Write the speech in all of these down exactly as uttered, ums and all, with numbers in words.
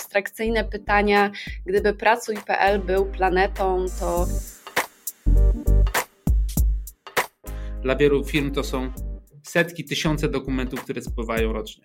abstrakcyjne pytania, gdyby Pracuj kropka pe el był planetą, to... Dla wielu firm to są setki, tysiące dokumentów, które spływają rocznie.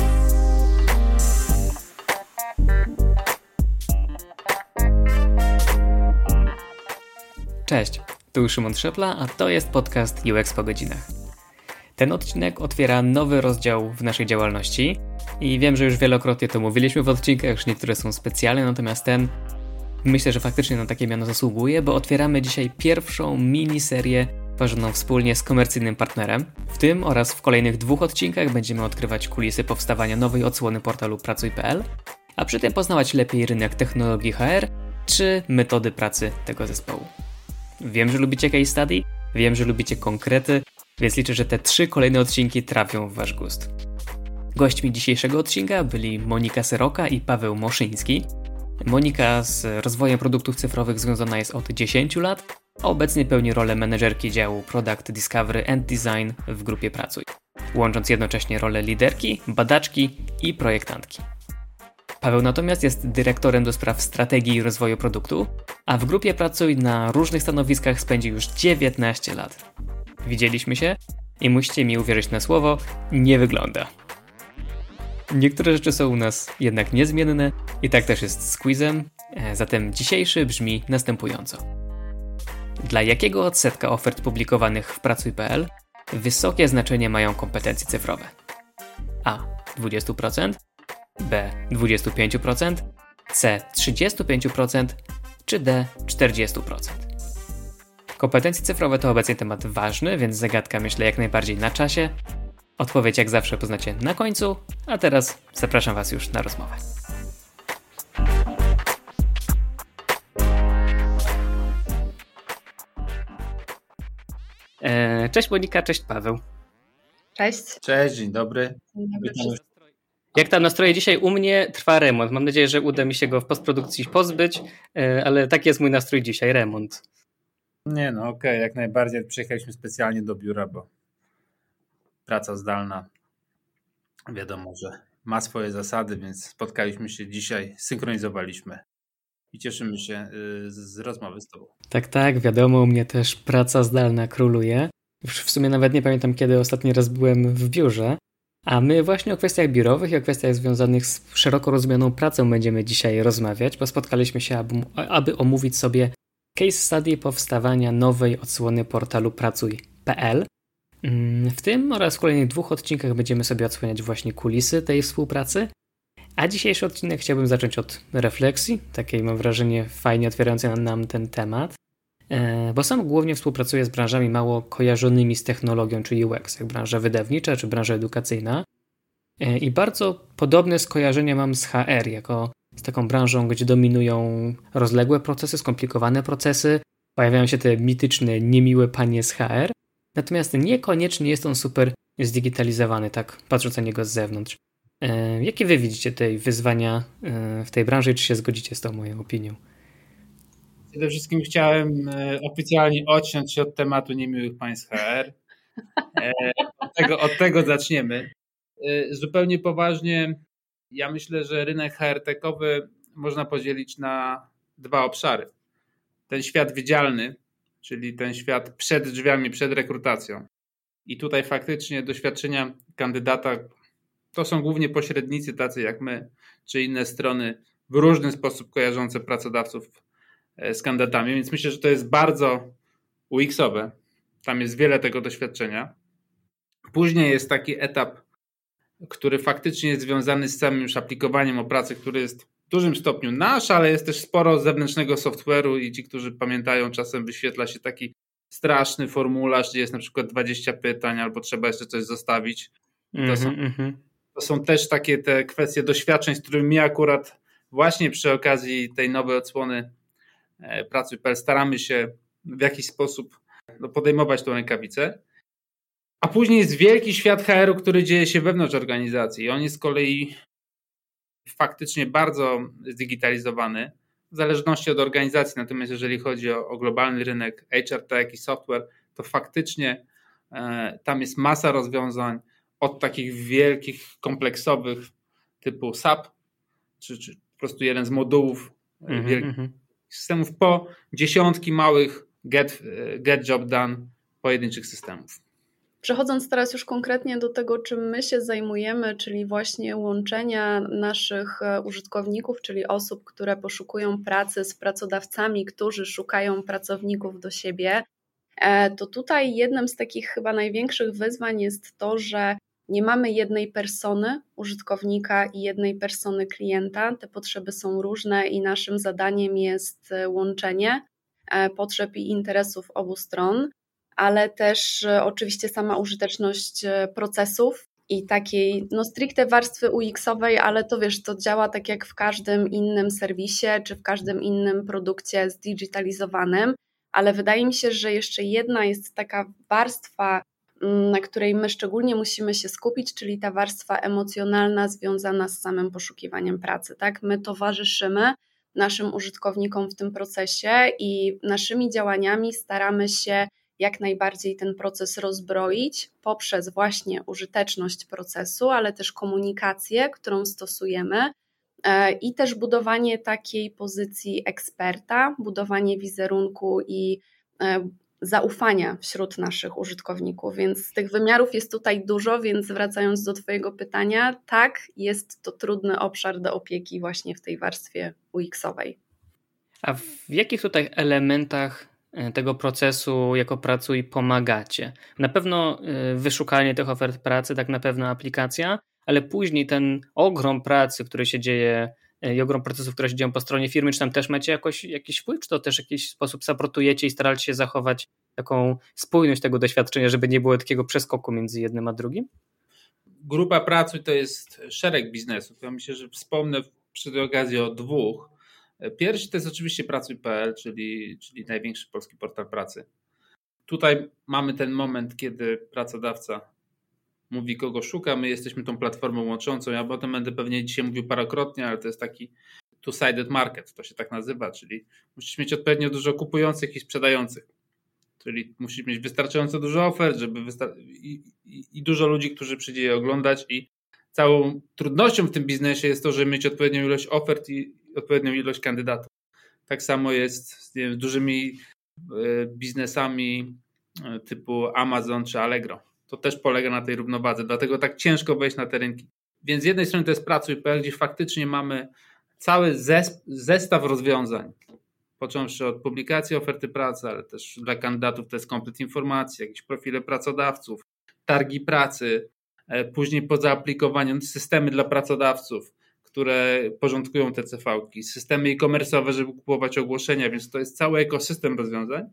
Cześć, tu Szymon Trzepla, a to jest podcast U X po godzinach. Ten odcinek otwiera nowy rozdział w naszej działalności i wiem, że już wielokrotnie to mówiliśmy w odcinkach, że niektóre są specjalne, natomiast ten myślę, że faktycznie na takie miano zasługuje, bo otwieramy dzisiaj pierwszą miniserię tworzoną wspólnie z komercyjnym partnerem. W tym oraz w kolejnych dwóch odcinkach będziemy odkrywać kulisy powstawania nowej odsłony portalu Pracuj kropka pe el, a przy tym poznawać lepiej rynek technologii H R czy metody pracy tego zespołu. Wiem, że lubicie case study, wiem, że lubicie konkrety, więc liczę, że te trzy kolejne odcinki trafią w wasz gust. Gośćmi dzisiejszego odcinka byli Monika Seroka i Paweł Moszyński. Monika z rozwojem produktów cyfrowych związana jest od dziesięciu lat, a obecnie pełni rolę menedżerki działu Product Discovery and Design w grupie Pracuj, łącząc jednocześnie rolę liderki, badaczki i projektantki. Paweł natomiast jest dyrektorem do spraw strategii i rozwoju produktu, a w grupie Pracuj na różnych stanowiskach spędzi już dziewiętnaście lat. Widzieliśmy się i musicie mi uwierzyć na słowo, nie wygląda. Niektóre rzeczy są u nas jednak niezmienne i tak też jest z quizem, zatem dzisiejszy brzmi następująco. Dla jakiego odsetka ofert publikowanych w Pracuj kropka pe el wysokie znaczenie mają kompetencje cyfrowe? A. dwadzieścia procent, B. dwadzieścia pięć procent, C. trzydzieści pięć procent czy D. czterdzieści procent. Kompetencje cyfrowe to obecnie temat ważny, więc zagadka myślę jak najbardziej na czasie. Odpowiedź jak zawsze poznacie na końcu, a teraz zapraszam Was już na rozmowę. Cześć Monika, cześć Paweł. Cześć. Cześć, dzień dobry. Dzień dobry. Jak tam nastroje? Dzisiaj u mnie trwa remont. Mam nadzieję, że uda mi się go w postprodukcji pozbyć, ale taki jest mój nastrój dzisiaj, remont. Nie no, okej, okay, jak najbardziej. Przyjechaliśmy specjalnie do biura, bo praca zdalna, wiadomo, że ma swoje zasady, więc spotkaliśmy się dzisiaj, synchronizowaliśmy i cieszymy się z rozmowy z Tobą. Tak, tak, wiadomo, u mnie też praca zdalna króluje. Już w sumie nawet nie pamiętam, kiedy ostatni raz byłem w biurze, a my właśnie o kwestiach biurowych i o kwestiach związanych z szeroko rozumianą pracą będziemy dzisiaj rozmawiać, bo spotkaliśmy się, aby, aby omówić sobie case study powstawania nowej odsłony portalu Pracuj kropka pe el. W tym oraz w kolejnych dwóch odcinkach będziemy sobie odsłaniać właśnie kulisy tej współpracy. A dzisiejszy odcinek chciałbym zacząć od refleksji, takiej mam wrażenie fajnie otwierającej nam ten temat, bo sam głównie współpracuję z branżami mało kojarzonymi z technologią czy U X, jak branża wydawnicza czy branża edukacyjna. I bardzo podobne skojarzenia mam z H R, jako z taką branżą, gdzie dominują rozległe procesy, skomplikowane procesy, pojawiają się te mityczne, niemiłe panie z H R, natomiast niekoniecznie jest on super zdigitalizowany, tak patrząc na niego z zewnątrz. E, jakie wy widzicie te wyzwania e, w tej branży, czy się zgodzicie z tą moją opinią? Przede wszystkim chciałem e, oficjalnie odciąć się od tematu niemiłych państw H R. E, od, tego, od tego zaczniemy. E, zupełnie poważnie, ja myślę, że rynek H R techowy można podzielić na dwa obszary. Ten świat widzialny, czyli ten świat przed drzwiami, przed rekrutacją. I tutaj faktycznie doświadczenia kandydata to są głównie pośrednicy tacy jak my, czy inne strony w różny sposób kojarzące pracodawców z kandydatami, więc myślę, że to jest bardzo U X-owe. Tam jest wiele tego doświadczenia. Później jest taki etap, który faktycznie jest związany z samym już aplikowaniem o pracę, który jest w dużym stopniu nasz, ale jest też sporo zewnętrznego software'u i ci, którzy pamiętają, czasem wyświetla się taki straszny formularz, gdzie jest na przykład dwadzieścia pytań albo trzeba jeszcze coś zostawić. I to, są, mm-hmm. to są też takie te kwestie doświadczeń, z którymi my akurat właśnie przy okazji tej nowej odsłony Pracuj kropka pe el staramy się w jakiś sposób no, podejmować tą rękawicę. A później jest wielki świat H R-u, który dzieje się wewnątrz organizacji. On jest z kolei faktycznie bardzo zdigitalizowany, w zależności od organizacji. Natomiast jeżeli chodzi o, o globalny rynek H R Tech i software, to faktycznie e, tam jest masa rozwiązań od takich wielkich, kompleksowych typu S A P, czy, czy prostu jeden z modułów mm-hmm, wielkich mm-hmm. systemów po dziesiątki małych get, get job done pojedynczych systemów. Przechodząc teraz już konkretnie do tego, czym my się zajmujemy, czyli właśnie łączenia naszych użytkowników, czyli osób, które poszukują pracy z pracodawcami, którzy szukają pracowników do siebie, to tutaj jednym z takich chyba największych wyzwań jest to, że nie mamy jednej persony użytkownika i jednej persony klienta. Te potrzeby są różne i naszym zadaniem jest łączenie potrzeb i interesów obu stron, ale też oczywiście sama użyteczność procesów i takiej no stricte warstwy U X-owej, ale to wiesz, to działa tak jak w każdym innym serwisie czy w każdym innym produkcie zdigitalizowanym, ale wydaje mi się, że jeszcze jedna jest taka warstwa, na której my szczególnie musimy się skupić, czyli ta warstwa emocjonalna związana z samym poszukiwaniem pracy. Tak? My towarzyszymy naszym użytkownikom w tym procesie i naszymi działaniami staramy się jak najbardziej ten proces rozbroić poprzez właśnie użyteczność procesu, ale też komunikację, którą stosujemy i też budowanie takiej pozycji eksperta, budowanie wizerunku i zaufania wśród naszych użytkowników, więc tych wymiarów jest tutaj dużo, więc wracając do Twojego pytania, tak, jest to trudny obszar do opieki właśnie w tej warstwie U X-owej. A w jakich tutaj elementach tego procesu jako pracuj pomagacie? Na pewno wyszukanie tych ofert pracy, tak na pewno aplikacja, ale później ten ogrom pracy, który się dzieje i ogrom procesów, które się dzieją po stronie firmy, czy tam też macie jakoś, jakiś wpływ, czy to też w jakiś sposób supportujecie i staracie się zachować taką spójność tego doświadczenia, żeby nie było takiego przeskoku między jednym a drugim? Grupa Pracuj to jest szereg biznesów. Ja myślę, że wspomnę przy tej okazji o dwóch. Pierwszy to jest oczywiście pracuj kropka pe el, czyli, czyli największy polski portal pracy. Tutaj mamy ten moment, kiedy pracodawca mówi, kogo szuka, my jesteśmy tą platformą łączącą. Ja o tym będę pewnie dzisiaj mówił parokrotnie, ale to jest taki two-sided market, to się tak nazywa, czyli musisz mieć odpowiednio dużo kupujących i sprzedających. Czyli musisz mieć wystarczająco dużo ofert, żeby wystar- i, i, i dużo ludzi, którzy przyjdzie je oglądać, i całą trudnością w tym biznesie jest to, żeby mieć odpowiednią ilość ofert i odpowiednią ilość kandydatów. Tak samo jest z nie wiem, dużymi biznesami typu Amazon czy Allegro. To też polega na tej równowadze, dlatego tak ciężko wejść na te rynki. Więc z jednej strony to jest pracuj kropka pe el, gdzie faktycznie mamy cały zestaw rozwiązań, począwszy od publikacji oferty pracy, ale też dla kandydatów to jest komplet informacji, jakieś profile pracodawców, targi pracy, później po zaaaplikowaniu systemy dla pracodawców, które porządkują te ce ve ki, systemy e-commerce'owe, żeby kupować ogłoszenia, więc to jest cały ekosystem rozwiązań.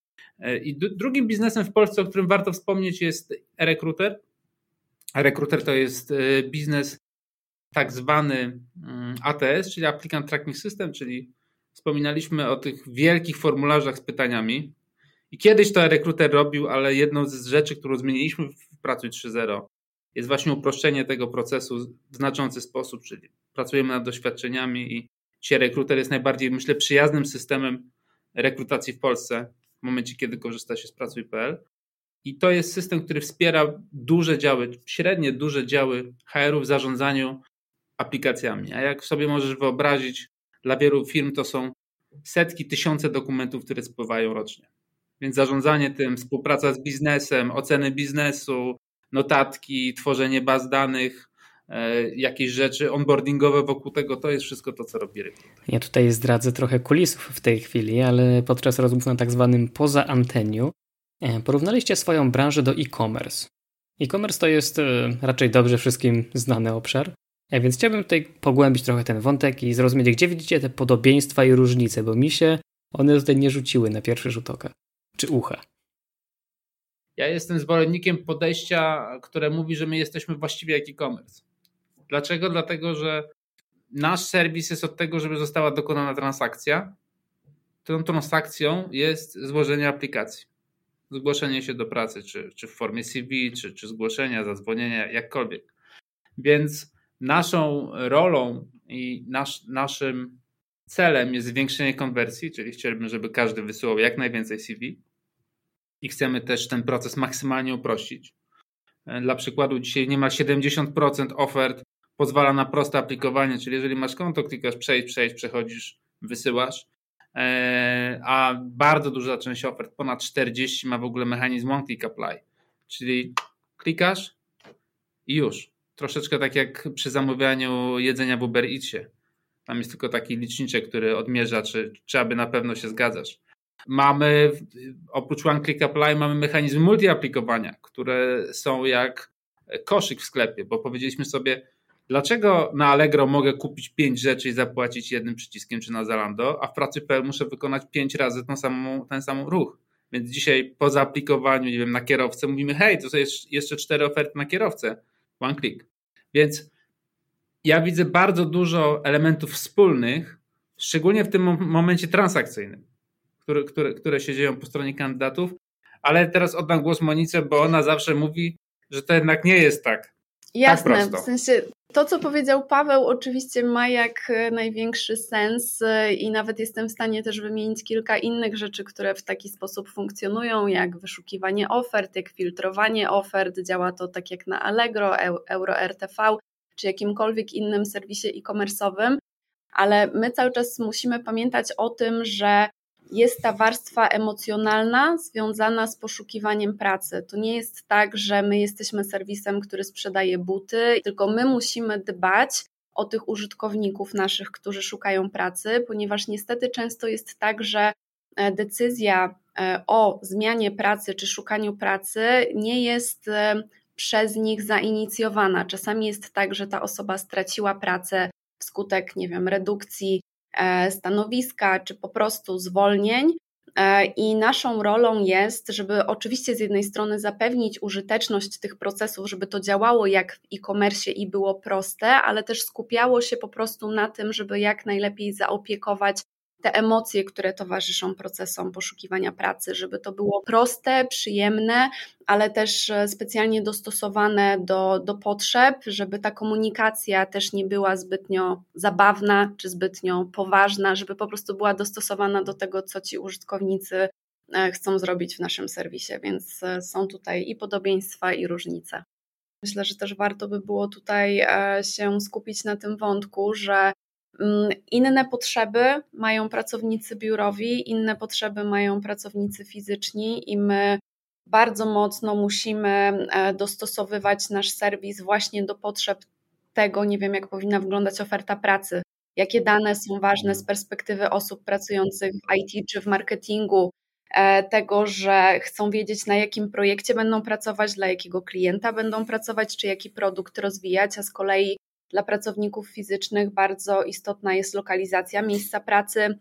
I drugim biznesem w Polsce, o którym warto wspomnieć, jest e-Recruiter. E-Recruiter to jest biznes tak zwany A T S, czyli Applicant Tracking System, czyli wspominaliśmy o tych wielkich formularzach z pytaniami. I kiedyś to e-Recruiter robił, ale jedną z rzeczy, którą zmieniliśmy w Pracuj trzy zero, jest właśnie uproszczenie tego procesu w znaczący sposób, czyli pracujemy nad doświadczeniami i dzisiaj e-Recruiter jest najbardziej, myślę, przyjaznym systemem rekrutacji w Polsce w momencie, kiedy korzysta się z pracuj kropka pe el. I to jest system, który wspiera duże działy, średnie duże działy ha erów w zarządzaniu aplikacjami. A jak sobie możesz wyobrazić, dla wielu firm to są setki, tysiące dokumentów, które spływają rocznie. Więc zarządzanie tym, współpraca z biznesem, oceny biznesu, notatki, tworzenie baz danych, jakieś rzeczy onboardingowe wokół tego, to jest wszystko to, co robi Recruiter. Ja tutaj zdradzę trochę kulisów w tej chwili, ale podczas rozmów na tak zwanym poza anteniu porównaliście swoją branżę do e-commerce. E-commerce to jest raczej dobrze wszystkim znany obszar, więc chciałbym tutaj pogłębić trochę ten wątek i zrozumieć, gdzie widzicie te podobieństwa i różnice, bo mi się one tutaj nie rzuciły na pierwszy rzut oka czy ucha. Ja jestem zwolennikiem podejścia, które mówi, że my jesteśmy właściwie jak e-commerce. Dlaczego? Dlatego, że nasz serwis jest od tego, żeby została dokonana transakcja. Tą transakcją jest złożenie aplikacji. Zgłoszenie się do pracy, czy, czy w formie C V, czy, czy zgłoszenia, zadzwonienia, jakkolwiek. Więc naszą rolą i nasz, naszym celem jest zwiększenie konwersji, czyli chcielibyśmy, żeby każdy wysyłał jak najwięcej C V i chcemy też ten proces maksymalnie uprościć. Dla przykładu dzisiaj niemal siedemdziesiąt procent ofert pozwala na proste aplikowanie, czyli jeżeli masz konto, klikasz przejść, przejść, przechodzisz, wysyłasz, a bardzo duża część ofert, ponad czterdzieści, ma w ogóle mechanizm one click apply, czyli klikasz i już. Troszeczkę tak jak przy zamawianiu jedzenia w Uber Eatsie. Tam jest tylko taki liczniczek, który odmierza, czy, czy aby na pewno się zgadzasz. Mamy, oprócz one click apply, mamy mechanizmy multi-aplikowania, które są jak koszyk w sklepie, bo powiedzieliśmy sobie, dlaczego na Allegro mogę kupić pięć rzeczy i zapłacić jednym przyciskiem, czy na Zalando, a w pracy kropka p l muszę wykonać pięć razy tą samą, ten sam ruch. Więc dzisiaj po zaaplikowaniu, nie wiem, na kierowcę mówimy, hej, to są jeszcze cztery oferty na kierowcę. One click. Więc ja widzę bardzo dużo elementów wspólnych, szczególnie w tym momencie transakcyjnym, które, które, które się dzieją po stronie kandydatów, ale teraz oddam głos Monice, bo ona zawsze mówi, że to jednak nie jest tak. Jasne, tak prosto. W sensie to, co powiedział Paweł, oczywiście ma jak największy sens i nawet jestem w stanie też wymienić kilka innych rzeczy, które w taki sposób funkcjonują, jak wyszukiwanie ofert, jak filtrowanie ofert. Działa to tak jak na Allegro, Euro R T V czy jakimkolwiek innym serwisie e-commerce'owym, ale my cały czas musimy pamiętać o tym, że jest ta warstwa emocjonalna związana z poszukiwaniem pracy. To nie jest tak, że my jesteśmy serwisem, który sprzedaje buty, tylko my musimy dbać o tych użytkowników naszych, którzy szukają pracy, ponieważ niestety często jest tak, że decyzja o zmianie pracy czy szukaniu pracy nie jest przez nich zainicjowana. Czasami jest tak, że ta osoba straciła pracę wskutek, nie wiem, redukcji stanowiska, czy po prostu zwolnień i naszą rolą jest, żeby oczywiście z jednej strony zapewnić użyteczność tych procesów, żeby to działało jak w e-commerce i było proste, ale też skupiało się po prostu na tym, żeby jak najlepiej zaopiekować te emocje, które towarzyszą procesom poszukiwania pracy, żeby to było proste, przyjemne, ale też specjalnie dostosowane do, do potrzeb, żeby ta komunikacja też nie była zbytnio zabawna czy zbytnio poważna, żeby po prostu była dostosowana do tego, co ci użytkownicy chcą zrobić w naszym serwisie, więc są tutaj i podobieństwa, i różnice. Myślę, że też warto by było tutaj się skupić na tym wątku, że inne potrzeby mają pracownicy biurowi, inne potrzeby mają pracownicy fizyczni i my bardzo mocno musimy dostosowywać nasz serwis właśnie do potrzeb tego, nie wiem, jak powinna wyglądać oferta pracy, jakie dane są ważne z perspektywy osób pracujących w I T czy w marketingu, tego, że chcą wiedzieć, na jakim projekcie będą pracować, dla jakiego klienta będą pracować, czy jaki produkt rozwijać, a z kolei dla pracowników fizycznych bardzo istotna jest lokalizacja miejsca pracy,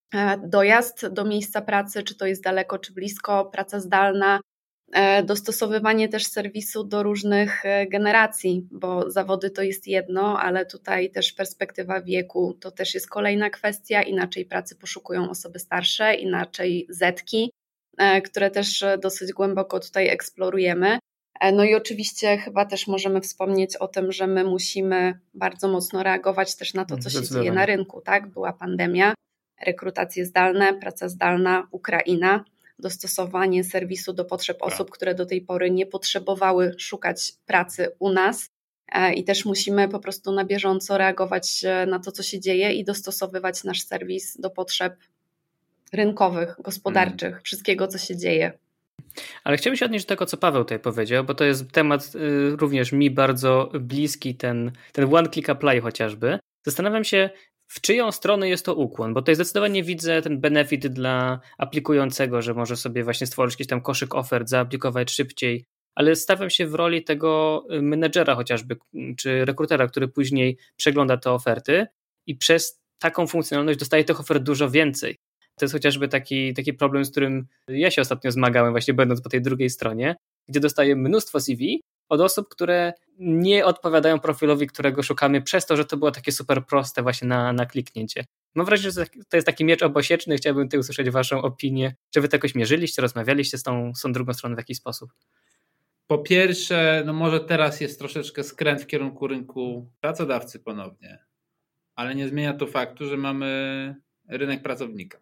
dojazd do miejsca pracy, czy to jest daleko, czy blisko, praca zdalna, dostosowywanie też serwisu do różnych generacji, bo zawody to jest jedno, ale tutaj też perspektywa wieku to też jest kolejna kwestia, inaczej pracy poszukują osoby starsze, inaczej zetki, które też dosyć głęboko tutaj eksplorujemy. No i oczywiście chyba też możemy wspomnieć o tym, że my musimy bardzo mocno reagować też na to, co się dzieje na rynku, tak? Była pandemia, rekrutacje zdalne, praca zdalna, Ukraina, dostosowanie serwisu do potrzeb osób, które do tej pory nie potrzebowały szukać pracy u nas i też musimy po prostu na bieżąco reagować na to, co się dzieje i dostosowywać nasz serwis do potrzeb rynkowych, gospodarczych, hmm. wszystkiego, co się dzieje. Ale chciałbym się odnieść do tego, co Paweł tutaj powiedział, bo to jest temat y, również mi bardzo bliski, ten, ten one click apply chociażby. Zastanawiam się, w czyją stronę jest to ukłon, bo tutaj zdecydowanie widzę ten benefit dla aplikującego, że może sobie właśnie stworzyć jakiś tam koszyk ofert, zaaplikować szybciej, ale stawiam się w roli tego menedżera chociażby, czy rekrutera, który później przegląda te oferty i przez taką funkcjonalność dostaje tych ofert dużo więcej. To jest chociażby taki, taki problem, z którym ja się ostatnio zmagałem, właśnie będąc po tej drugiej stronie, gdzie dostaję mnóstwo C V od osób, które nie odpowiadają profilowi, którego szukamy, przez to, że to było takie super proste właśnie na, na kliknięcie. Mam wrażenie, że to jest taki miecz obosieczny, chciałbym tutaj usłyszeć waszą opinię. Czy wy to jakoś mierzyliście, rozmawialiście z tą, z tą drugą stroną w jakiś sposób? Po pierwsze, no może teraz jest troszeczkę skręt w kierunku rynku pracodawcy ponownie, ale nie zmienia to faktu, że mamy rynek pracownika.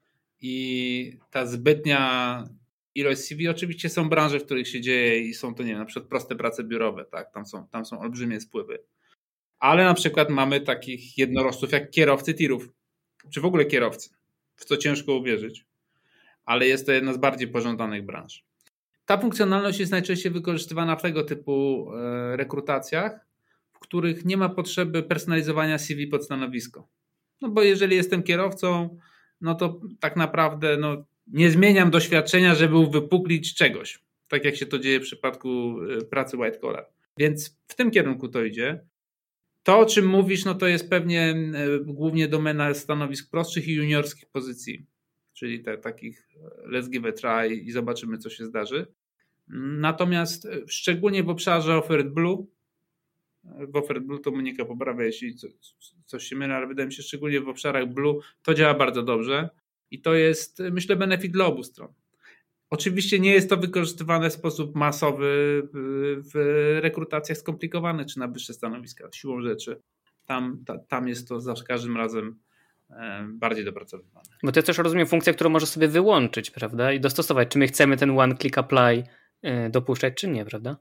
I ta zbytnia ilość C V, oczywiście są branże, w których się dzieje i są to, nie wiem, na przykład proste prace biurowe, tak, tam są, tam są olbrzymie spływy. Ale na przykład mamy takich jednorożców jak kierowcy tirów, czy w ogóle kierowcy, w co ciężko uwierzyć, ale jest to jedna z bardziej pożądanych branż. Ta funkcjonalność jest najczęściej wykorzystywana w tego typu rekrutacjach, w których nie ma potrzeby personalizowania C V pod stanowisko. No bo jeżeli jestem kierowcą, no to tak naprawdę no, nie zmieniam doświadczenia, żeby uwypuklić czegoś, tak jak się to dzieje w przypadku pracy white collar. Więc w tym kierunku to idzie. To, o czym mówisz, no to jest pewnie głównie domena stanowisk prostszych i juniorskich pozycji, czyli te, takich let's give a try i zobaczymy, co się zdarzy. Natomiast szczególnie w obszarze Offered Blue, w Offered Blue to Monika poprawia, jeśli coś się mylę, ale wydaje mi się, szczególnie w obszarach Blue to działa bardzo dobrze i to jest, myślę, benefit dla obu stron. Oczywiście nie jest to wykorzystywane w sposób masowy w rekrutacjach skomplikowanych czy na wyższe stanowiska, siłą rzeczy. Tam, ta, tam jest to za każdym razem bardziej dopracowywane. Bo to jest też, rozumiem, funkcja, którą możesz sobie wyłączyć, prawda? I dostosować, czy my chcemy ten one click apply dopuszczać, czy nie, prawda?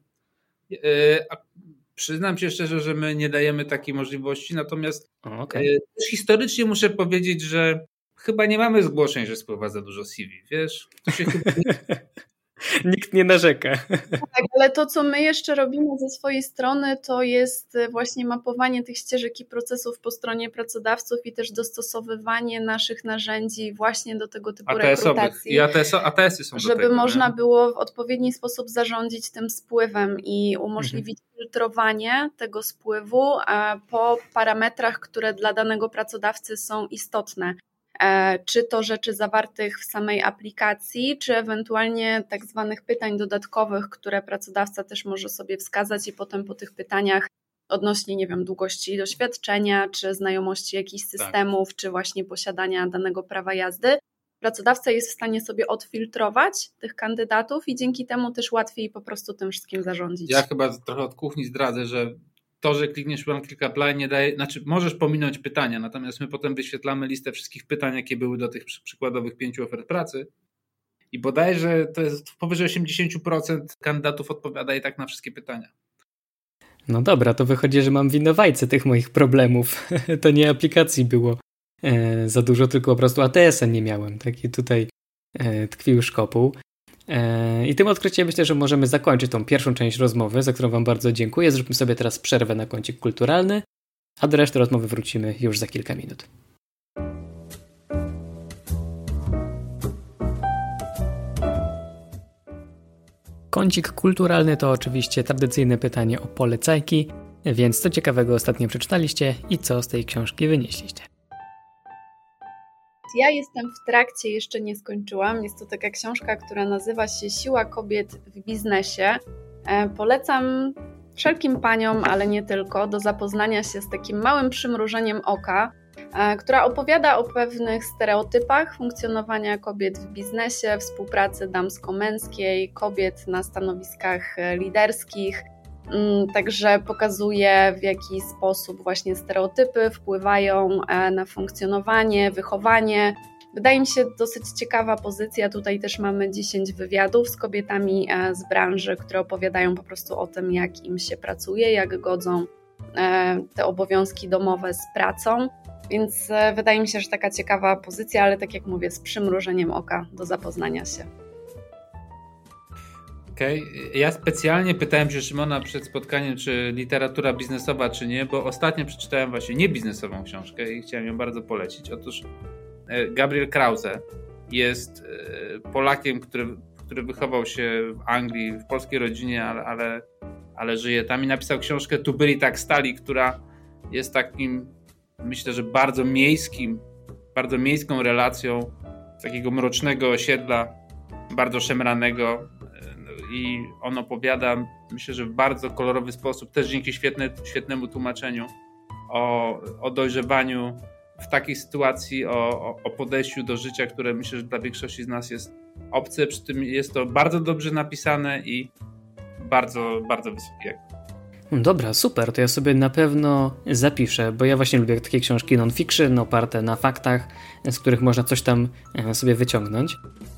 Przyznam się szczerze, że my nie dajemy takiej możliwości, natomiast o, okay. też historycznie muszę powiedzieć, że chyba nie mamy zgłoszeń, że spływa za dużo C V, wiesz? To się chyba... Nikt nie narzeka. Tak, ale to, co my jeszcze robimy ze swojej strony, to jest właśnie mapowanie tych ścieżek i procesów po stronie pracodawców i też dostosowywanie naszych narzędzi właśnie do tego typu rekrutacji. I A T S-y, A T S-y są żeby do tego, można nie? było w odpowiedni sposób zarządzić tym spływem i umożliwić mhm. filtrowanie tego spływu po parametrach, które dla danego pracodawcy są istotne. Czy to rzeczy zawartych w samej aplikacji, czy ewentualnie tak zwanych pytań dodatkowych, które pracodawca też może sobie wskazać i potem po tych pytaniach odnośnie, nie wiem, długości doświadczenia, czy znajomości jakichś systemów, tak. czy właśnie posiadania danego prawa jazdy, pracodawca jest w stanie sobie odfiltrować tych kandydatów i dzięki temu też łatwiej po prostu tym wszystkim zarządzić. Ja chyba trochę od kuchni zdradzę, że to, że klikniesz one click apply nie daje, znaczy możesz pominąć pytania, natomiast my potem wyświetlamy listę wszystkich pytań, jakie były do tych przykładowych pięciu ofert pracy i bodajże to jest powyżej osiemdziesiąt procent kandydatów odpowiada i tak na wszystkie pytania. No dobra, to wychodzi, że mam winowajcę tych moich problemów. To nie aplikacji było e, za dużo, tylko po prostu A T S-a nie miałem. Taki tutaj e, tkwił szkopuł. I tym odkryciem myślę, że możemy zakończyć tą pierwszą część rozmowy, za którą Wam bardzo dziękuję. Zróbmy sobie teraz przerwę na kącik kulturalny, a do reszty rozmowy wrócimy już za kilka minut. Kącik kulturalny to oczywiście tradycyjne pytanie o polecajki, więc co ciekawego ostatnio przeczytaliście i co z tej książki wynieśliście? Ja jestem w trakcie, jeszcze nie skończyłam. Jest to taka książka, która nazywa się Siła kobiet w biznesie. Polecam wszelkim paniom, ale nie tylko, do zapoznania się z takim małym przymrużeniem oka, która opowiada o pewnych stereotypach funkcjonowania kobiet w biznesie, współpracy damsko-męskiej, kobiet na stanowiskach liderskich. Także pokazuje, w jaki sposób właśnie stereotypy wpływają na funkcjonowanie, wychowanie. Wydaje mi się dosyć ciekawa pozycja. Tutaj też mamy dziesięć wywiadów z kobietami z branży, które opowiadają po prostu o tym, jak im się pracuje, jak godzą te obowiązki domowe z pracą. Więc wydaje mi się, że taka ciekawa pozycja, ale tak jak mówię, z przymrużeniem oka do zapoznania się. Okej, okay. Ja specjalnie pytałem się Szymona przed spotkaniem, czy literatura biznesowa, czy nie, bo ostatnio przeczytałem właśnie niebiznesową książkę i chciałem ją bardzo polecić. Otóż Gabriel Krause jest Polakiem, który, który wychował się w Anglii, w polskiej rodzinie, ale, ale, ale żyje tam i napisał książkę Tu byli tak stali, która jest takim, myślę, że bardzo miejskim, bardzo miejską relacją takiego mrocznego osiedla, bardzo szemranego. I on opowiada, myślę, że w bardzo kolorowy sposób, też dzięki świetne, świetnemu tłumaczeniu o, o dojrzewaniu w takiej sytuacji, o, o podejściu do życia, które myślę, że dla większości z nas jest obce. Przy tym jest to bardzo dobrze napisane i bardzo, bardzo wysokie. Dobra, super, to ja sobie na pewno zapiszę, bo ja właśnie lubię takie książki non-fiction, oparte na faktach, z których można coś tam sobie wyciągnąć.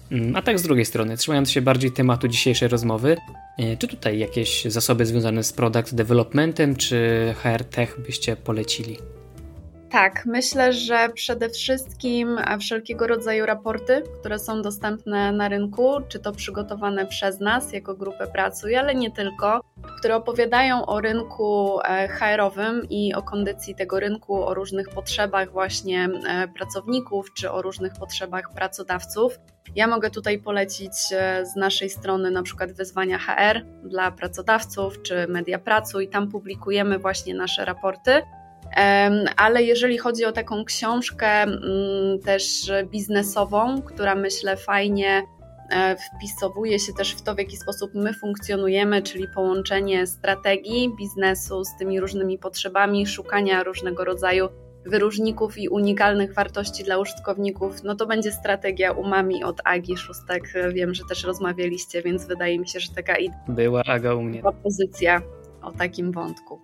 A tak z drugiej strony, trzymając się bardziej tematu dzisiejszej rozmowy, czy tutaj jakieś zasoby związane z product developmentem, czy H R Tech byście polecili? Tak, myślę, że przede wszystkim wszelkiego rodzaju raporty, które są dostępne na rynku, czy to przygotowane przez nas jako grupę pracuj, ale nie tylko, które opowiadają o rynku H R-owym i o kondycji tego rynku, o różnych potrzebach właśnie pracowników, czy o różnych potrzebach pracodawców. Ja mogę tutaj polecić z naszej strony na przykład wyzwania H R dla pracodawców, czy Media Pracuj, tam publikujemy właśnie nasze raporty. Ale jeżeli chodzi o taką książkę też biznesową, która myślę fajnie wpisowuje się też w to, w jaki sposób my funkcjonujemy, czyli połączenie strategii biznesu z tymi różnymi potrzebami, szukania różnego rodzaju wyróżników i unikalnych wartości dla użytkowników, no to będzie strategia Umami od Agi Szóstek. Wiem, że też rozmawialiście, więc wydaje mi się, że taka była Aga u mnie. Propozycja o takim wątku.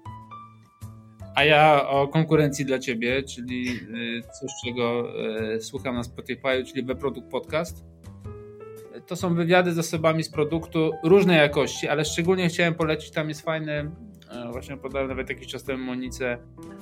A ja o konkurencji dla Ciebie, czyli coś, czego słucham na Spotify, czyli WeProdukt Podcast. To są wywiady z osobami z produktu różnej jakości, ale szczególnie chciałem polecić, tam jest fajny, właśnie podałem nawet jakiś czas temu Monice,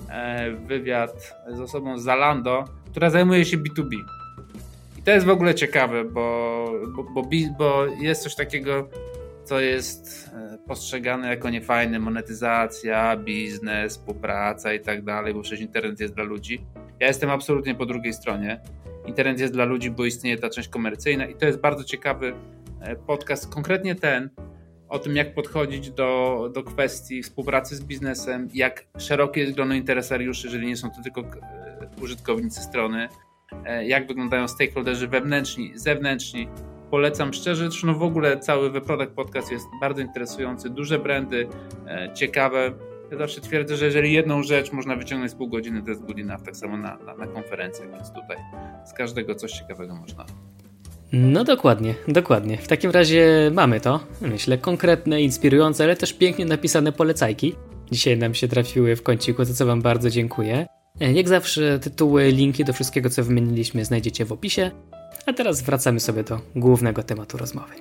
wywiad z osobą z Zalando, która zajmuje się B dwa B. I to jest w ogóle ciekawe, bo, bo, bo, bo jest coś takiego, co jest postrzegane jako niefajne, monetyzacja, biznes, współpraca i tak dalej, bo przecież internet jest dla ludzi. Ja jestem absolutnie po drugiej stronie. Internet jest dla ludzi, bo istnieje ta część komercyjna i to jest bardzo ciekawy podcast, konkretnie ten, o tym jak podchodzić do, do kwestii współpracy z biznesem, jak szerokie jest grono interesariuszy, jeżeli nie są to tylko użytkownicy strony, jak wyglądają stakeholderzy wewnętrzni, zewnętrzni. Polecam szczerze, zresztą w ogóle cały WeProduct Podcast jest bardzo interesujący, duże brandy, e, ciekawe. Ja zawsze twierdzę, że jeżeli jedną rzecz można wyciągnąć z pół godziny, to jest good enough, tak samo na, na, na konferencjach, więc tutaj z każdego coś ciekawego można. No dokładnie, dokładnie. W takim razie mamy to, myślę, konkretne, inspirujące, ale też pięknie napisane polecajki. Dzisiaj nam się trafiły w kąciku, za co Wam bardzo dziękuję. Jak zawsze tytuły, linki do wszystkiego, co wymieniliśmy, znajdziecie w opisie. A teraz wracamy sobie do głównego tematu rozmowy.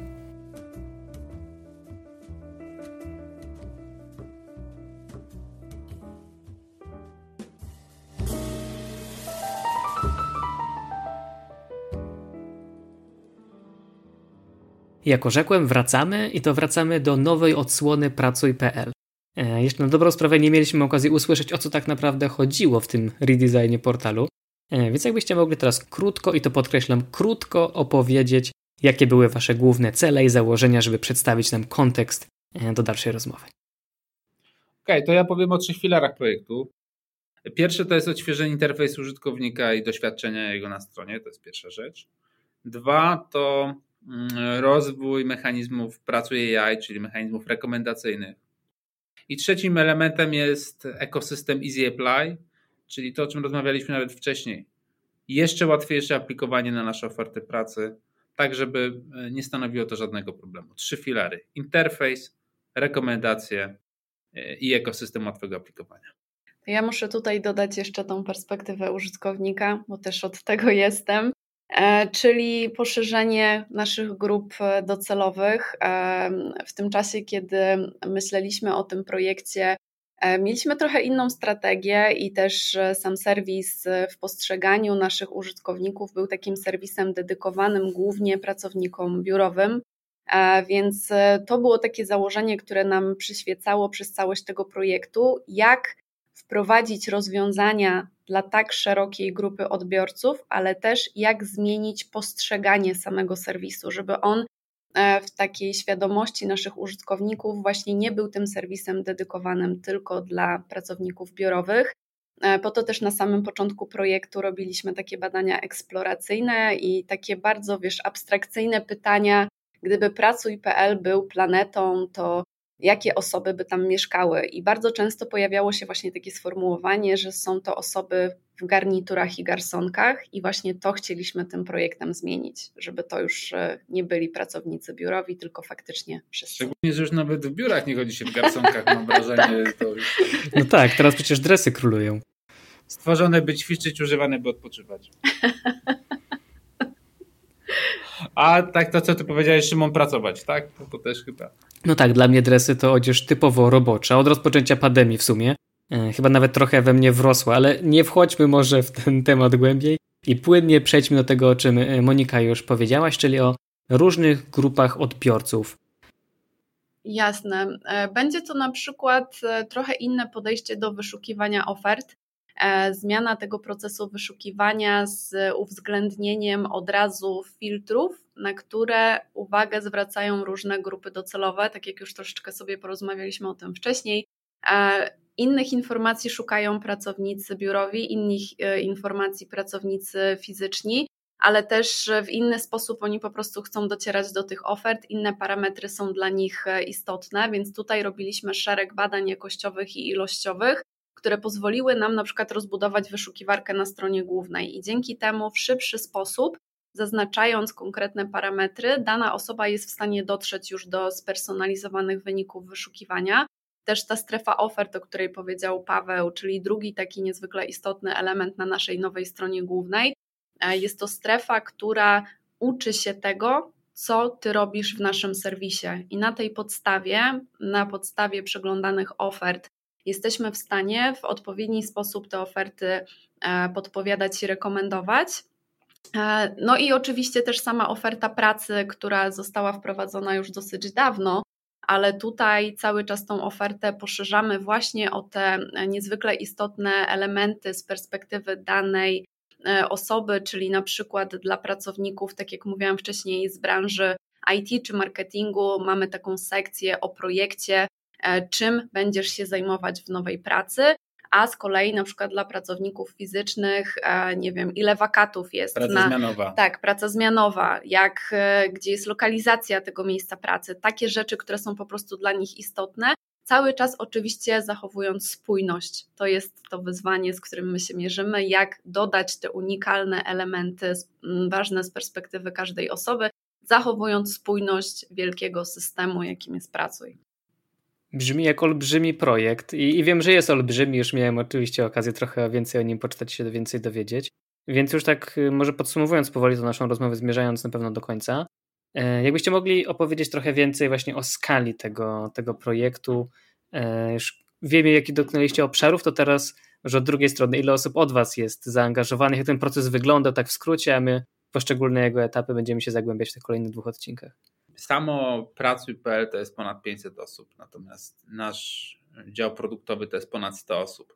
Jako rzekłem, wracamy i to wracamy do nowej odsłony pracuj kropka p l. E, jeszcze na dobrą sprawę nie mieliśmy okazji usłyszeć, o co tak naprawdę chodziło w tym redesignie portalu. Więc jakbyście mogli teraz krótko, i to podkreślam, krótko opowiedzieć, jakie były Wasze główne cele i założenia, żeby przedstawić nam kontekst do dalszej rozmowy. Okej, okay, to ja powiem o trzech filarach projektu. Pierwsze to jest odświeżenie interfejsu użytkownika i doświadczenia jego na stronie, to jest pierwsza rzecz. Dwa to rozwój mechanizmów pracuj A I, czyli mechanizmów rekomendacyjnych. I trzecim elementem jest ekosystem Easy Apply, czyli to, o czym rozmawialiśmy nawet wcześniej. Jeszcze łatwiejsze aplikowanie na nasze oferty pracy, tak żeby nie stanowiło to żadnego problemu. Trzy filary. Interfejs, rekomendacje i ekosystem łatwego aplikowania. Ja muszę tutaj dodać jeszcze tą perspektywę użytkownika, bo też od tego jestem, czyli poszerzenie naszych grup docelowych. W tym czasie, kiedy myśleliśmy o tym projekcie, mieliśmy trochę inną strategię i też sam serwis w postrzeganiu naszych użytkowników był takim serwisem dedykowanym głównie pracownikom biurowym, więc to było takie założenie, które nam przyświecało przez całość tego projektu, jak wprowadzić rozwiązania dla tak szerokiej grupy odbiorców, ale też jak zmienić postrzeganie samego serwisu, żeby on w takiej świadomości naszych użytkowników właśnie nie był tym serwisem dedykowanym tylko dla pracowników biurowych. Po to też na samym początku projektu robiliśmy takie badania eksploracyjne i takie bardzo, wiesz, abstrakcyjne pytania, gdyby pracuj kropka p l był planetą, to jakie osoby by tam mieszkały? I bardzo często pojawiało się właśnie takie sformułowanie, że są to osoby w garniturach i garsonkach i właśnie to chcieliśmy tym projektem zmienić, żeby to już nie byli pracownicy biurowi, tylko faktycznie wszyscy. Szczególnie, że już nawet w biurach nie chodzi się w garsonkach, mam wrażenie. To już... No tak, teraz przecież dresy królują. Stworzone by ćwiczyć, używane by odpoczywać. A tak to, co ty powiedziałeś, Szymon, pracować, tak? To, to też chyba. No tak, dla mnie dresy to odzież typowo robocza, od rozpoczęcia pandemii w sumie. E, chyba nawet trochę we mnie wrosła, ale nie wchodźmy może w ten temat głębiej i płynnie przejdźmy do tego, o czym Monika już powiedziałaś, czyli o różnych grupach odbiorców. Jasne. Będzie to na przykład trochę inne podejście do wyszukiwania ofert. Zmiana tego procesu wyszukiwania z uwzględnieniem od razu filtrów, na które uwagę zwracają różne grupy docelowe, tak jak już troszeczkę sobie porozmawialiśmy o tym wcześniej. Innych informacji szukają pracownicy biurowi, innych informacji pracownicy fizyczni, ale też w inny sposób oni po prostu chcą docierać do tych ofert, inne parametry są dla nich istotne, więc tutaj robiliśmy szereg badań jakościowych i ilościowych, które pozwoliły nam na przykład rozbudować wyszukiwarkę na stronie głównej i dzięki temu w szybszy sposób, zaznaczając konkretne parametry, dana osoba jest w stanie dotrzeć już do spersonalizowanych wyników wyszukiwania. Też ta strefa ofert, o której powiedział Paweł, czyli drugi taki niezwykle istotny element na naszej nowej stronie głównej, jest to strefa, która uczy się tego, co ty robisz w naszym serwisie i na tej podstawie, na podstawie przeglądanych ofert jesteśmy w stanie w odpowiedni sposób te oferty podpowiadać i rekomendować. No i oczywiście też sama oferta pracy, która została wprowadzona już dosyć dawno, ale tutaj cały czas tą ofertę poszerzamy właśnie o te niezwykle istotne elementy z perspektywy danej osoby, czyli na przykład dla pracowników, tak jak mówiłam wcześniej, z branży I T czy marketingu mamy taką sekcję o projekcie, czym będziesz się zajmować w nowej pracy, a z kolei na przykład dla pracowników fizycznych, nie wiem, ile wakatów jest. Praca na, zmianowa. Tak, praca zmianowa, jak, gdzie jest lokalizacja tego miejsca pracy, takie rzeczy, które są po prostu dla nich istotne, cały czas oczywiście zachowując spójność. To jest to wyzwanie, z którym my się mierzymy, jak dodać te unikalne elementy ważne z perspektywy każdej osoby, zachowując spójność wielkiego systemu, jakim jest Pracuj. Brzmi jak olbrzymi projekt i, i wiem, że jest olbrzymi, już miałem oczywiście okazję trochę więcej o nim poczytać, się więcej dowiedzieć, więc już tak może podsumowując powoli tą naszą rozmowę, zmierzając na pewno do końca, jakbyście mogli opowiedzieć trochę więcej właśnie o skali tego, tego projektu, już wiemy jaki dotknęliście obszarów, to teraz już od drugiej strony ile osób od was jest zaangażowanych, jak ten proces wygląda tak w skrócie, a my poszczególne jego etapy będziemy się zagłębiać w tych kolejnych dwóch odcinkach. Samo Pracuj kropka p l to jest ponad pięćset osób, natomiast nasz dział produktowy to jest ponad sto osób,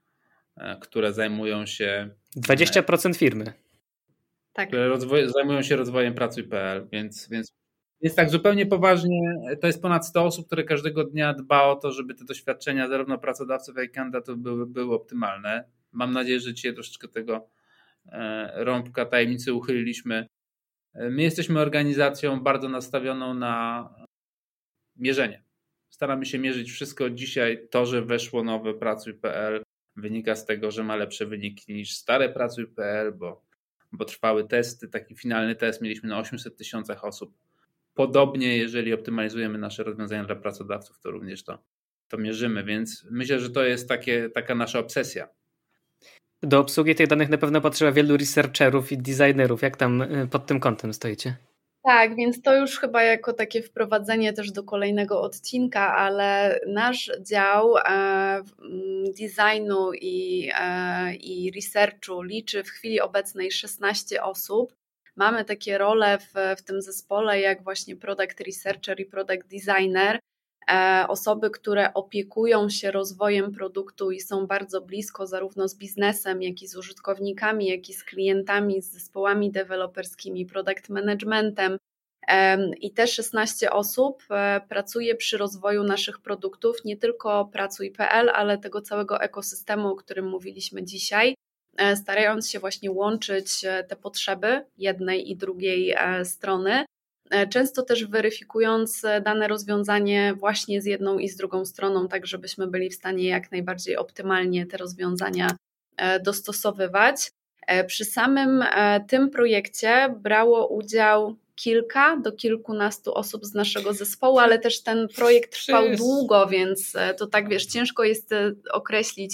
które zajmują się... dwadzieścia procent firmy. Tak. Które rozwoj, zajmują się rozwojem Pracuj kropka p l, więc, więc jest tak zupełnie poważnie, to jest ponad sto osób, które każdego dnia dba o to, żeby te doświadczenia zarówno pracodawców, jak i kandydatów były, były optymalne. Mam nadzieję, że dzisiaj troszeczkę tego rąbka tajemnicy uchyliliśmy. My jesteśmy organizacją bardzo nastawioną na mierzenie. Staramy się mierzyć wszystko. Dzisiaj to, że weszło nowe Pracuj kropka p l wynika z tego, że ma lepsze wyniki niż stare Pracuj kropka p l, bo, bo trwały testy. Taki finalny test mieliśmy na osiemset tysiącach osób. Podobnie, jeżeli optymalizujemy nasze rozwiązania dla pracodawców, to również to, to mierzymy, więc myślę, że to jest takie, taka nasza obsesja. Do obsługi tych danych na pewno potrzeba wielu researcherów i designerów. Jak tam pod tym kątem stoicie? Tak, więc to już chyba jako takie wprowadzenie też do kolejnego odcinka, ale nasz dział e, designu i, e, i researchu liczy w chwili obecnej szesnaście osób. Mamy takie role w, w tym zespole jak właśnie product researcher i product designer, e, osoby, które opiekują się rozwojem produktu i są bardzo blisko zarówno z biznesem, jak i z użytkownikami, jak i z klientami, z zespołami deweloperskimi, product managementem. E, I te szesnaście osób e, pracuje przy rozwoju naszych produktów, nie tylko Pracuj kropka p l, ale tego całego ekosystemu, o którym mówiliśmy dzisiaj, starając się właśnie łączyć te potrzeby jednej i drugiej strony, często też weryfikując dane rozwiązanie właśnie z jedną i z drugą stroną, tak żebyśmy byli w stanie jak najbardziej optymalnie te rozwiązania dostosowywać. Przy samym tym projekcie brało udział kilka do kilkunastu osób z naszego zespołu, ale też ten projekt trwał długo, więc to tak wiesz, ciężko jest określić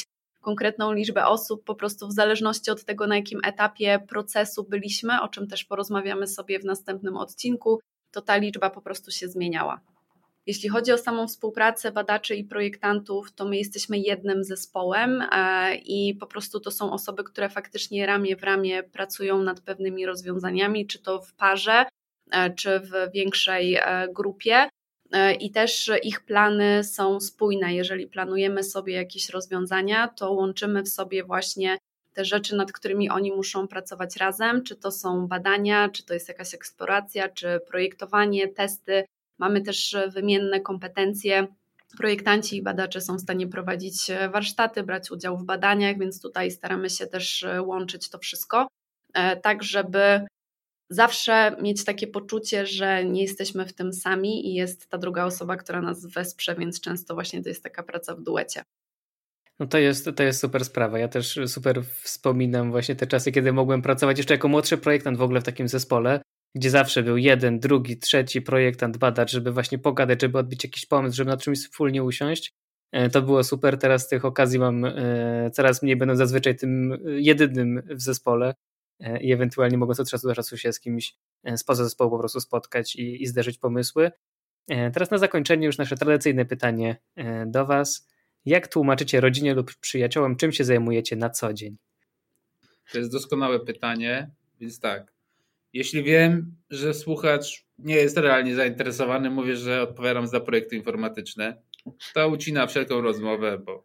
konkretną liczbę osób, po prostu w zależności od tego, na jakim etapie procesu byliśmy, o czym też porozmawiamy sobie w następnym odcinku, to ta liczba po prostu się zmieniała. Jeśli chodzi o samą współpracę badaczy i projektantów, to my jesteśmy jednym zespołem i po prostu to są osoby, które faktycznie ramię w ramię pracują nad pewnymi rozwiązaniami, czy to w parze, czy w większej grupie. I też ich plany są spójne. Jeżeli planujemy sobie jakieś rozwiązania, to łączymy w sobie właśnie te rzeczy, nad którymi oni muszą pracować razem, czy to są badania, czy to jest jakaś eksploracja, czy projektowanie, testy. Mamy też wymienne kompetencje. Projektanci i badacze są w stanie prowadzić warsztaty, brać udział w badaniach, więc tutaj staramy się też łączyć to wszystko, tak żeby zawsze mieć takie poczucie, że nie jesteśmy w tym sami i jest ta druga osoba, która nas wesprze, więc często właśnie to jest taka praca w duecie. No to jest, to jest super sprawa. Ja też super wspominam właśnie te czasy, kiedy mogłem pracować jeszcze jako młodszy projektant w ogóle w takim zespole, gdzie zawsze był jeden, drugi, trzeci projektant, badacz, żeby właśnie pogadać, żeby odbić jakiś pomysł, żeby na czymś wspólnie usiąść. To było super. Teraz tych okazji mam coraz mniej, będę zazwyczaj tym jedynym w zespole i ewentualnie mogąc od czasu do czasu się z kimś spoza zespołu po prostu spotkać i, i zderzyć pomysły. Teraz na zakończenie już nasze tradycyjne pytanie do Was. Jak tłumaczycie rodzinie lub przyjaciołom, czym się zajmujecie na co dzień? To jest doskonałe pytanie, więc tak. Jeśli wiem, że słuchacz nie jest realnie zainteresowany, mówię, że odpowiadam za projekty informatyczne, to ucina wszelką rozmowę, bo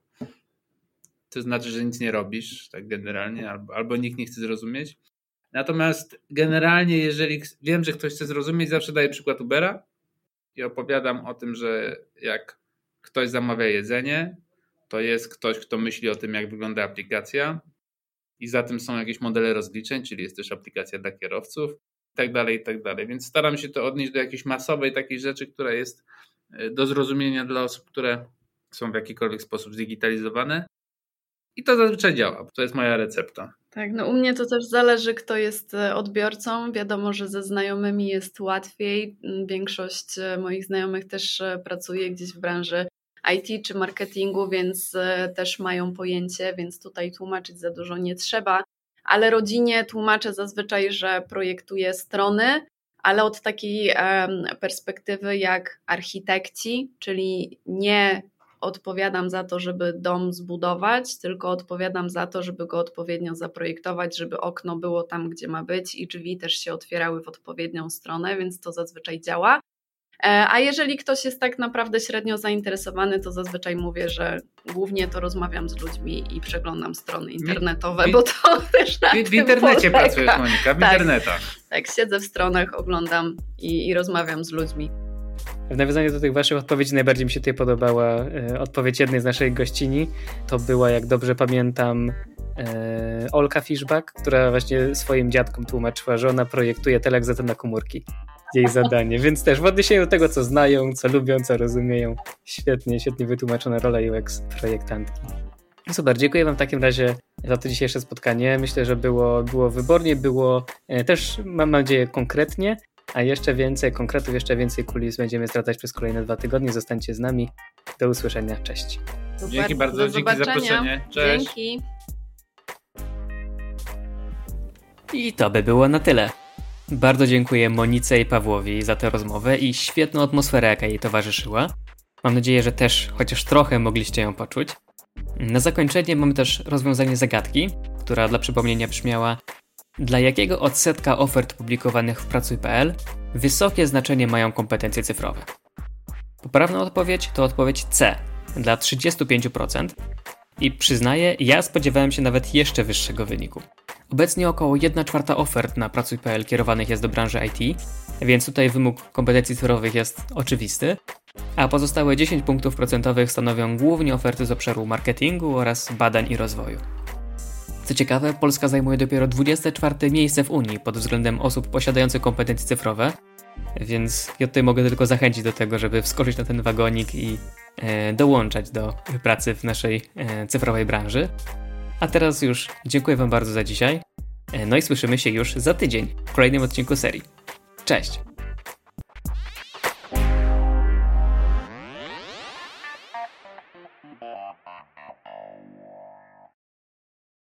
to znaczy, że nic nie robisz, tak generalnie, albo, albo nikt nie chce zrozumieć. Natomiast generalnie, jeżeli wiem, że ktoś chce zrozumieć, zawsze daję przykład Ubera i opowiadam o tym, że jak ktoś zamawia jedzenie, to jest ktoś, kto myśli o tym, jak wygląda aplikacja i za tym są jakieś modele rozliczeń, czyli jest też aplikacja dla kierowców i tak dalej, i tak dalej. Więc staram się to odnieść do jakiejś masowej takiej rzeczy, która jest do zrozumienia dla osób, które są w jakikolwiek sposób zdigitalizowane. I to zazwyczaj działa, to jest moja recepta. Tak, no u mnie to też zależy, kto jest odbiorcą. Wiadomo, że ze znajomymi jest łatwiej. Większość moich znajomych też pracuje gdzieś w branży I T czy marketingu, więc też mają pojęcie, więc tutaj tłumaczyć za dużo nie trzeba. Ale rodzinie tłumaczę zazwyczaj, że projektuję strony, ale od takiej perspektywy jak architekci, czyli nie odpowiadam za to, żeby dom zbudować, tylko odpowiadam za to, żeby go odpowiednio zaprojektować, żeby okno było tam, gdzie ma być i drzwi też się otwierały w odpowiednią stronę, więc to zazwyczaj działa. A jeżeli ktoś jest tak naprawdę średnio zainteresowany, to zazwyczaj mówię, że głównie to rozmawiam z ludźmi i przeglądam strony internetowe, w, bo to też na w, tym w internecie polega. pracujesz, Monika, w tak, internetach. Tak, siedzę w stronach, oglądam i, i rozmawiam z ludźmi. W nawiązaniu do tych waszych odpowiedzi najbardziej mi się tutaj podobała e, odpowiedź jednej z naszej gościni. To była, jak dobrze pamiętam, e, Olka Fiszbak, która właśnie swoim dziadkom tłumaczyła, że ona projektuje telewizor na komórki. Jej zadanie, więc też w odniesieniu do tego, co znają, co lubią, co rozumieją. Świetnie, świetnie wytłumaczona rola U X projektantki. Super, dziękuję wam w takim razie za to dzisiejsze spotkanie. Myślę, że było, było wybornie, było e, też, mam nadzieję, konkretnie. A jeszcze więcej konkretów, jeszcze więcej kulis będziemy zdradzać przez kolejne dwa tygodnie. Zostańcie z nami. Do usłyszenia. Cześć. Super, dzięki bardzo, do dzięki za zaproszenie. Cześć. Dzięki. I to by było na tyle. Bardzo dziękuję Monice i Pawłowi za tę rozmowę i świetną atmosferę, jaka jej towarzyszyła. Mam nadzieję, że też chociaż trochę mogliście ją poczuć. Na zakończenie mamy też rozwiązanie zagadki, która dla przypomnienia brzmiała: dla jakiego odsetka ofert publikowanych w pracuj kropka p l wysokie znaczenie mają kompetencje cyfrowe? Poprawna odpowiedź to odpowiedź C, dla trzydzieści pięć procent. I przyznaję, ja spodziewałem się nawet jeszcze wyższego wyniku. Obecnie około jedna czwarta ofert na pracuj kropka p l kierowanych jest do branży I T, więc tutaj wymóg kompetencji cyfrowych jest oczywisty, a pozostałe dziesięć punktów procentowych stanowią głównie oferty z obszaru marketingu oraz badań i rozwoju. Co ciekawe, Polska zajmuje dopiero dwudzieste czwarte miejsce w Unii pod względem osób posiadających kompetencje cyfrowe, więc ja tutaj mogę tylko zachęcić do tego, żeby wskoczyć na ten wagonik i e, dołączać do pracy w naszej e, cyfrowej branży. A teraz już dziękuję wam bardzo za dzisiaj, e, no i słyszymy się już za tydzień w kolejnym odcinku serii. Cześć!